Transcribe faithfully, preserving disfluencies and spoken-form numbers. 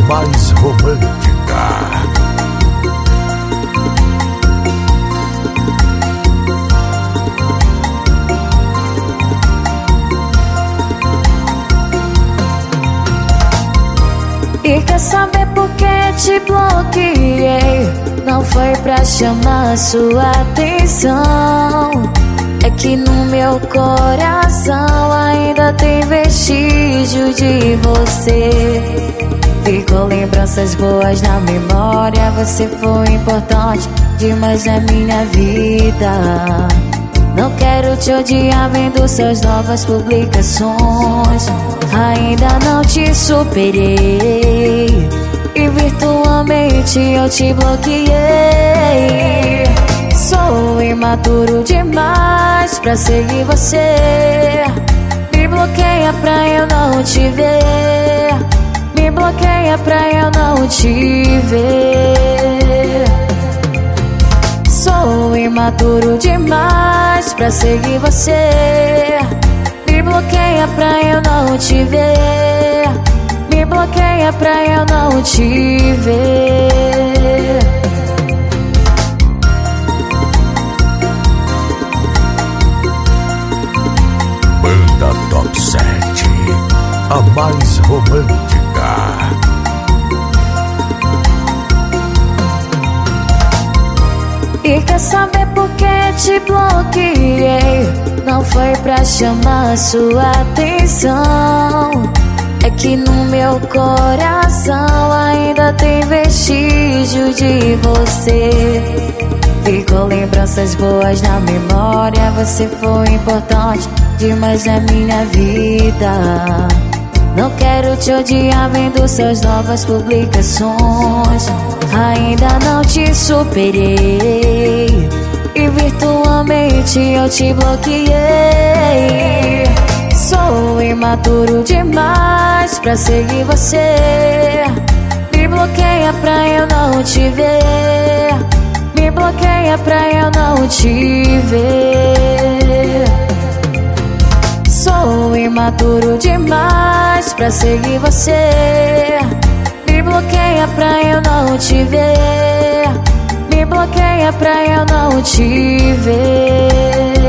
mais romântica. E quer saber por que te bloqueei? Não foi pra chamar sua atenção, é que no meu coração ainda tem vestígio de você. Ficou lembranças boas na memória, você foi importante demais na minha vida. Não quero te odiar vendo suas novas publicações. Ainda não te superei e virtualmente eu te bloqueei. Sou imaturo demais pra seguir você. Me bloqueia pra eu não te ver. Me bloqueia pra eu não te ver. Sou imaturo demais pra seguir você. Me bloqueia pra eu não te ver. Me bloqueia pra eu não te ver. Banda Top sete, a mais romântica. E quer saber por que te bloqueei? Não foi pra chamar sua atenção, é que no meu coração ainda tem vestígio de você. Ficou lembranças boas na memória, você foi importante demais na minha vida. Não quero te odiar vendo suas novas publicações. Ainda não te superei e virtualmente eu te bloqueei. Sou imaturo demais pra seguir você. Me bloqueia pra eu não te ver. Me bloqueia pra eu não te ver. Sou imaturo demais pra seguir você. Me bloqueia pra eu não te ver. Me bloqueia pra eu não te ver.